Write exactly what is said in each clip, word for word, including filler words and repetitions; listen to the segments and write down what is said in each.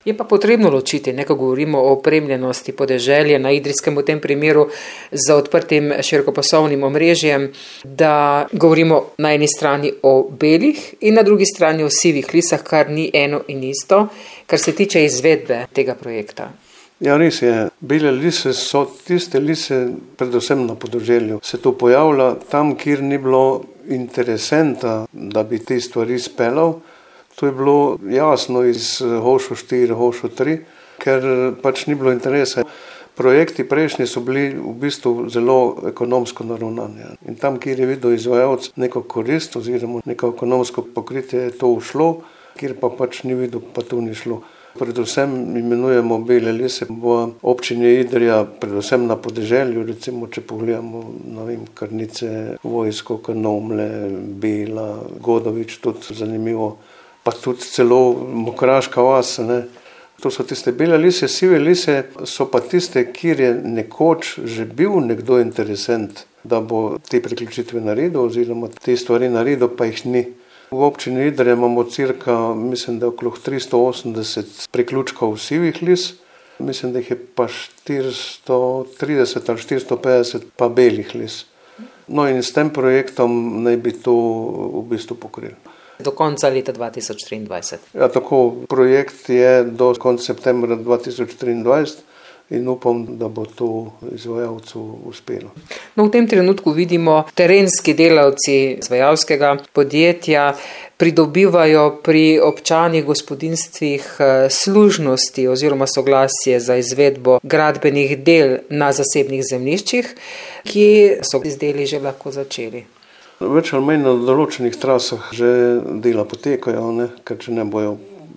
Je pa potrebno ločiti, nekaj govorimo o opremljenosti podeželja na Idrijskem v tem primeru z odprtim širokopasovnim omrežjem, da govorimo na eni strani o belih in na drugi strani o sivih lisah, kar ni eno in isto, kar se tiče izvedbe tega projekta. Ja, res je. Bele lise so tiste lise, predvsem na podeželju. Se to pojavlja tam, kjer ni bilo interesenta, da bi te stvari speljal. To je bilo jasno iz Hošo štiri, Hošo tri, ker pač ni bilo interesa. Projekti prejšnji so bili v bistvu zelo ekonomsko naravnani. In tam, kjer je videl izvajalec neko korist oziroma neko ekonomsko pokritje, je to ušlo, kjer pa pač ni videl, pa to ni šlo. Predvsem imenujemo bele lise v občini Idrija, predvsem na podeželju, recimo, če pogledamo, ne vem, Krnice, Vojsko, Kanomle, Bela, Godovič, tudi zanimivo, pa tudi celo Mokraška vas, ne. To so tiste bele lise, sive lise so pa tiste, kjer je nekoč že bil nekdo interesent, da bo te priključitve naredil oziroma te stvari naredil, pa jih ni. V občini Idrija imamo cirka, mislim, da okrog tristo osemdeset priključkov sivih lis, mislim, da jih je pa štiristo trideset ali štiristo petdeset pa belih lis. No in s tem projektom naj bi to v bistvu pokrili. Do konca leta dva tisoč triindvajset. Ja, tako, projekt je do konca septembra dva tisoč triindvajset in upam, da bo to izvajalcu uspelo. No, v tem trenutku vidimo, terenski delavci izvajalskega podjetja pridobivajo pri občanih gospodinjstvih služnosti oziroma soglasje za izvedbo gradbenih del na zasebnih zemljiščih, ki so izdeli že lahko začeli. Več ali manj na določenih trasah že dela potekajo, ne, ker če ne bojo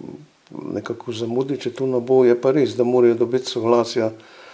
nekako zamudi, če to ne bo, je pa res, da morajo dobiti soglasja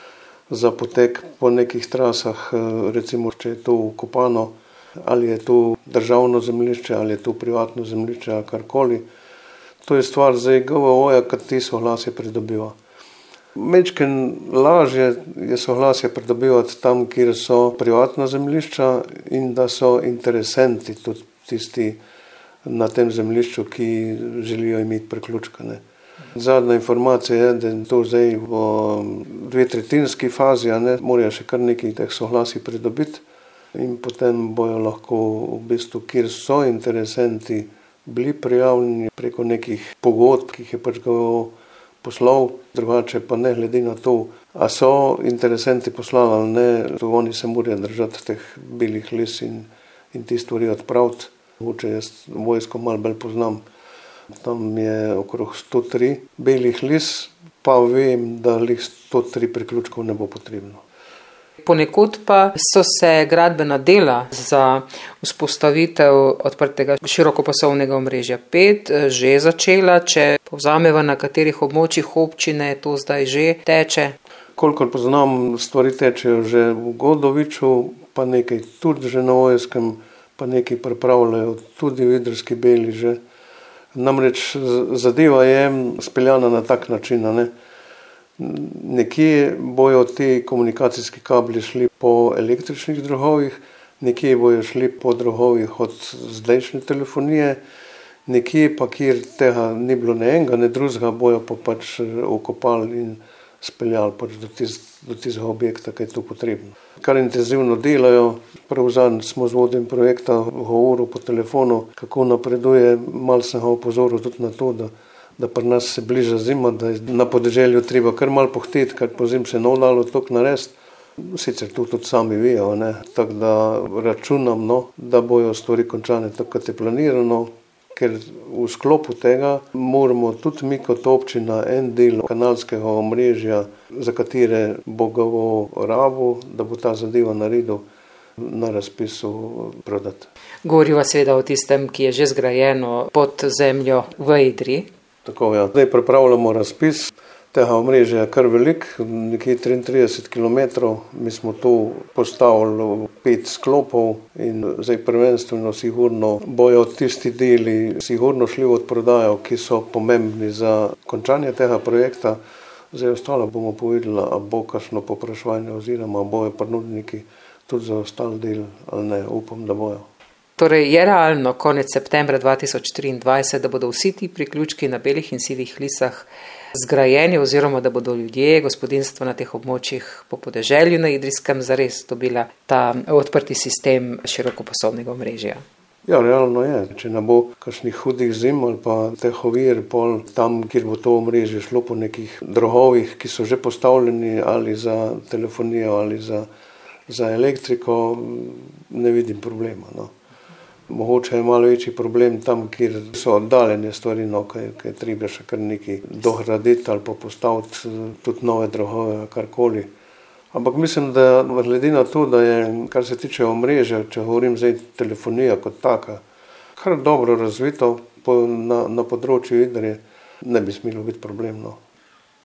za potek po nekih trasah, recimo, če je to vkopano, ali je to državno zemljišče, ali je to privatno zemljišče, ali karkoli. To je stvar zdaj G V O-ja, kad ti soglasje pridobiva. Mečken lažje je soglasje pridobivati tam, kjer so privatna zemljišča in da so interesenti tudi tisti na tem zemljišču, ki želijo imeti priključka, ne. Zadnja informacija je, da je to zdaj v dve tretjinski fazi, ne, morajo še kar nekaj teh soglasij pridobiti in potem bojo lahko v bistvu, kjer so interesenti bili prijavljeni preko nekih pogodb, ki jih je pač G V O poslal, drugače pa ne glede na to, a so interesenti poslali ali ne, to oni se morajo držati teh belih lis in, in te stvari odpraviti. Če jaz Vojsko malo bolj poznam, tam je okrog sto tri belih lis, pa vem, da lih sto tri priključkov ne bo potrebno. Ponekod pa so se gradbena dela za vzpostavitev odprtega širokopasovnega omrežja pet že začela, če povzameva, na katerih območjih občine to zdaj že teče. Kolikor poznam, stvari tečejo že v Godoviču, pa nekaj tudi že na Vojskem, pa nekaj pripravljajo tudi v Idrijski Beli že. Namreč zadeva je speljana na tak način, ne. Nekje bojo ti komunikacijski kabli šli po električnih drogovih, nekje bojo šli po drogovih od zdajšnje telefonije, nekje pa, kjer tega ni bilo ne enega, ne drugega, bojo pa pač okopali in speljali pač do tistega objekta, kaj je to potrebno. Kar intenzivno delajo, prav zadnjič smo z vodjem projekta govoril po telefonu, kako napreduje, malo sem ga opozoril tudi na to, da, da pri nas se bliža zima, da je na podeželju treba kar malo pohteti, ker po zim se ne dalo toliko narediti. Sicer to tudi sami vejo, ne, tako da računam, no, da bojo stvari končane tako, kot je planirano, ker v sklopu tega moramo tudi mi kot občina en del kanalskega omrežja, za katere bo G V O rabil, da bo ta zadeva naredil, na razpisu prodati. Govoriva seveda o tistem, ki je že zgrajeno pod zemljo v Idriji. Tako, ja. Zdaj pripravljamo razpis. Tega omrežja je kar velik, nekje triintrideset kilometrov. Mi smo tu postavili pet sklopov in zdaj prvenstveno sigurno bojo tisti deli sigurno šli v odprodajo, ki so pomembni za končanje tega projekta. Zdaj ostalo bomo povedali, a bo kakšno povpraševanje oziroma bojo ponudniki tudi za ostal del ali ne, upam, da bojo. Torej je realno konec septembra dva tisoč triindvajset, da bodo vsi ti priključki na belih in sivih lisah zgrajeni oziroma da bodo ljudje, gospodinstva na teh območjih po podeželju na Idrijskem zares dobila ta odprti sistem širokopasovnega omrežja. Ja, realno je. Če ne bo kakšnih hudih zim ali pa teh ovir, pol tam, kjer bo to omrežje šlo po nekih drogovih, ki so že postavljeni ali za telefonijo ali za, za elektriko, ne vidim problema. No. Mogoče je malo večji problem tam, kjer so oddaljene stvari, no, kaj, kaj treba še kar nekaj dohraditi ali pa postaviti tudi nove drogove, karkoli. Ampak mislim, da glede na to, da je, kar se tiče omrežja, če govorim zdaj telefonija kot taka, kar dobro razvito po, na, na področju Idrije, ne bi smelo biti problemno.